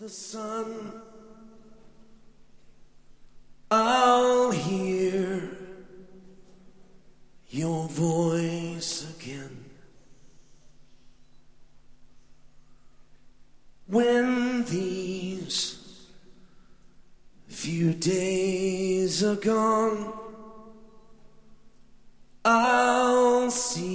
the sun, I'll hear your voice again. When these few days are gone, I'll see